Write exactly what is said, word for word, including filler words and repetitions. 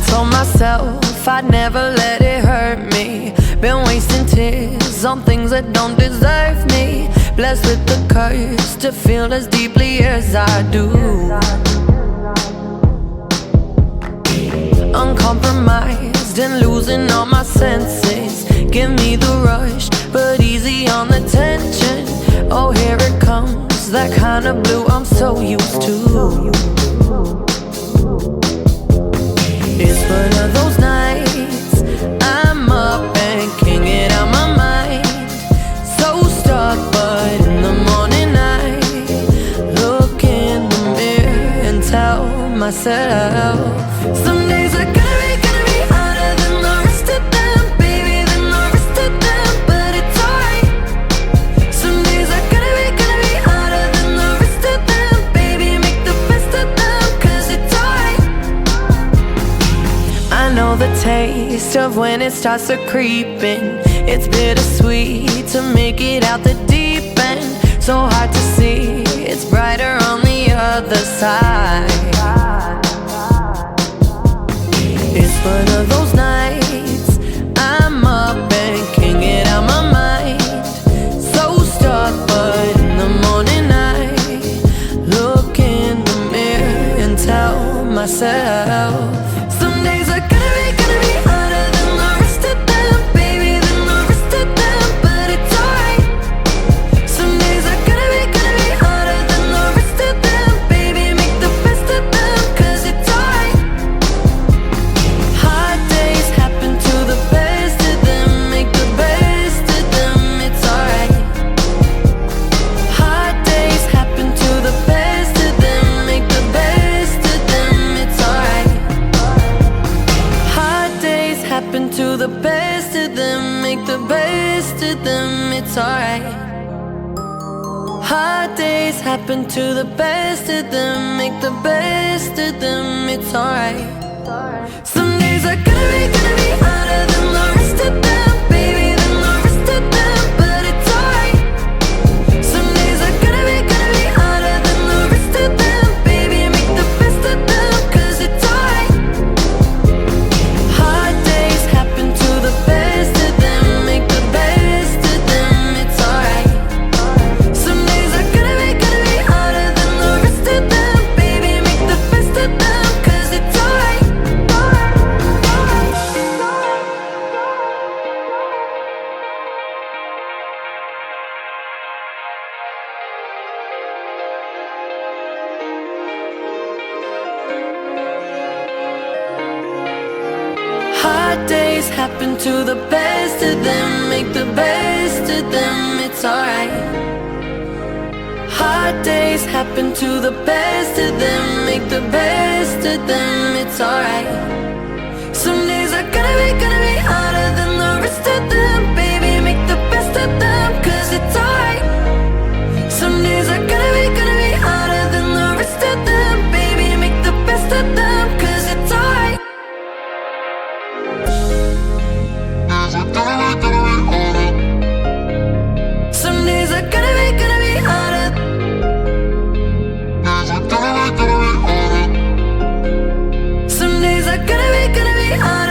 told myself I'd never let it hurt me. Been wasting tears on things that don't deserve me. Blessed with the curse to feel as deeply as I do. Uncompromised and losing all my senses. Give me the rush, but easy on the tension. Oh, here it comes, that kind of blue I'm so used to. It's one of those nights I'm up and can't get out my mind. So stuck, but in the morning I look in the mirror and tell myself, some days are gonna be, gonna be harder than the rest of them, baby, than the rest of them, but it's alright. Some days are gonna be, gonna be harder than the rest of them, baby, make the best of them, cause it's alright. I know the taste of when it starts to creep in. It's bittersweet to make it out the deep end. So hard to see, it's brighter on the other side. It's one of those nights I'm up and can't get out my mind. So stuck, but in the morning I look in the mirror and tell myself, some days are gonna be, gonna be harder than the rest of them, baby, than the rest of them, but it's alright. Some days are gonna be, gonna be harder than the rest of them, baby, make the best of them, cause it's alright. Hard days happen to the best of them, make the best of them, it's alright. Hard days happen to the best of them, make the best of them, it's alright. Hard days happen to the best of them, make the best of them, it's alright. Hard days happen to the best of them, make the best of them, it's alright. Some days are gonna be, gonna be harder than the rest of them, baby, than the rest of them, but it's alright. Some days are gonna be, gonna be harder than the rest of them, baby, make the best of them, cause it's alright. Hard days happen to the best of them, make the best of them, it's alright. Some days are gonna be, gonna be harder than the rest of them, baby, make the best of them, cause it's alright. Hard days happen to the best of them, make the best of them, it's alright. Hard days happen to the best of them, make the best of them, it's alright. Some days are gonna be, gonna be harder than the rest of them, baby, make the best of them, cause it's alright. Some days are gonna be, gonna be harder than the rest of them, baby, make the best of them, cause it's alright. Some days are gonna be, gonna be harder. Some days are gonna be, gonna be harder.